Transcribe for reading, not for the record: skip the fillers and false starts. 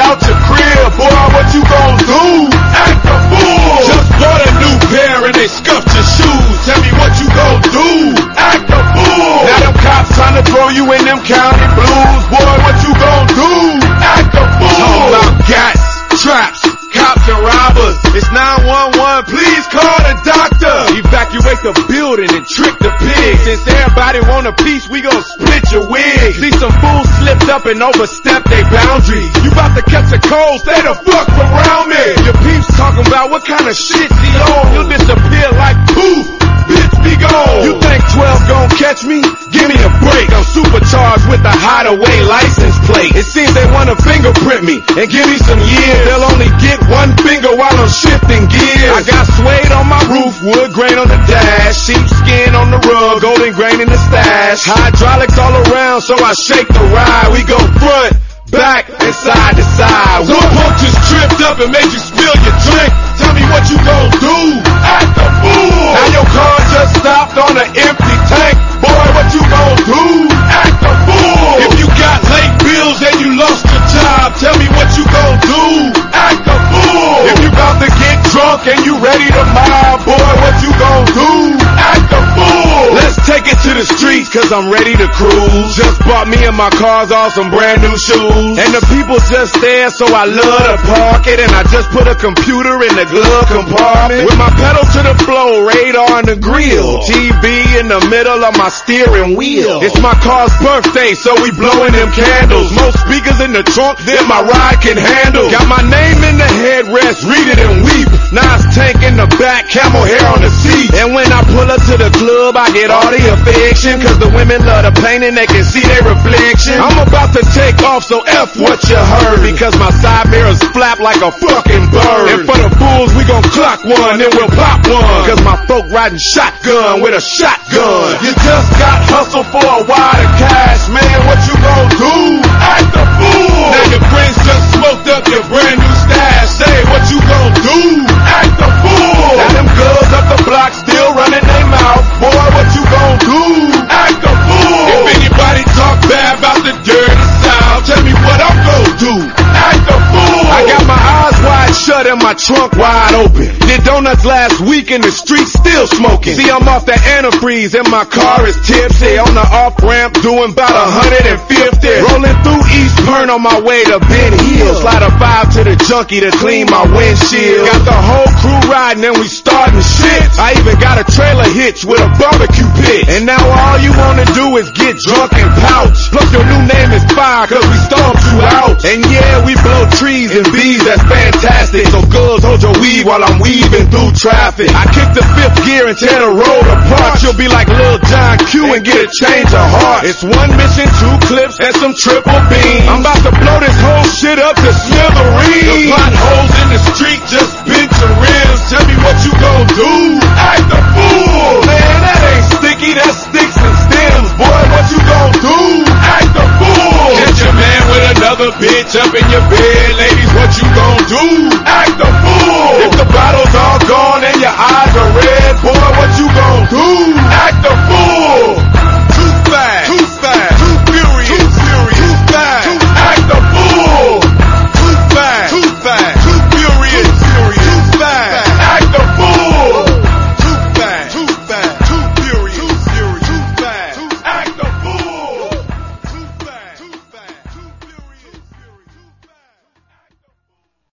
out your crib, boy, what you gon' do? Act a fool. Just bought a new pair and they scuffed your shoes. Tell me what you gon' do? Act a fool. Now them cops trying to throw you in them county blues, boy, what you gon' do? Act a fool. Talking about gats, traps, cops and robbers. It's 911, please call the doctor. Evacuate the building and trick the pigs. Since everybody want a piece, we gon' split your wig. See some fools slipped up and overstepped their boundaries. You bout to catch a cold, stay the fuck around me. Your peeps talking about what kind of shit he on. You'll disappear like poof, bitch be gone. You think 12 gon' catch me? Give me a break. I'm supercharged with a hideaway license plate. It seems they wanna fingerprint me and give me some years. They'll only get one finger while I'm shifting gears. I got suede on my roof, wood grain on the dash, sheepskin on the rug, golden grain in the stash. Hydraulics all around, so I shake the ride. We go front, back, and side to side. One pump just tripped up and made you spill your drink. Tell me what you gon' do? Act a fool. Now your car just stopped on an empty tank. Boy, what you gon' do? Act a fool. If you got late bills and you lost your job, tell me what you gon' do? Act a fool. If you about to get drunk and you ready to mob, boy, what you gon' do? Act a fool. Let's take it to the streets, cause I'm ready to cruise. Just bought me and my cars all some brand new shoes. And the people just there, so I love to park it. And I just put a computer in the glove compartment. With my pedal to the floor, radar on the grill, TV in the middle of my steering wheel. It's my car's birthday, so we blowing them candles. Most speakers in the trunk than my ride can handle. Got my name in the headrest, read it and weep. Nice tank in the back, camel hair on the seat. And when I pull up to the club, I get all the affection, cause the women love the paint and they can see their reflection. I'm about to take off, so F what you heard, because my side mirrors flap like a fucking bird. And for the fools, we gon' clock one, then we'll pop one, cause my folk riding shotgun with a shotgun. You just got hustle for a wad of cash, man, what you gon' do? Act a fool. Now your friends just smoked up your brand new stash. Say what you gon' do? Act a fool. Now them girls up the block still running their mouth. Boy, what you gon' do? Act a fool. If anybody talk bad about the dirty South, tell me what I'm gon' do? Act a fool. I got my eyes wide shut and my trunk wide open. Did donuts last week in the street, still smoking. See, I'm off that antifreeze and my car is tipsy. On the off-ramp doing about 150. Rolling through East Burn on my way to Ben Hill. Slide a 5 to the junkie to clean my windshield. Got the whole crew riding and we starting shit. I even got a trailer hitch with a barbecue pit. And now all you wanna do is get drunk and pouch. Plus your new name is Fire, cause we stomped you out. And yeah, we blow trees and bees, that's fantastic. So girls, hold your weed while I'm weaving through traffic. I kick the fifth gear and tear the road apart. You'll be like Lil John Q and get a change of heart. It's one mission, 2 clips, and some triple beams. I'm about to blow this whole shit up to smithereens. The potholes in the street just bent your rims. Tell me what you gon' do? Act a fool. Man, that ain't sticky, that's sticks and stems. Boy, what you gon' do? Act a fool. Catch your man with another bitch up in your bed. Ladies, what you gon' do? Act a fool. If the bottle's all gone and your eyes are red, boy, what you gon' do?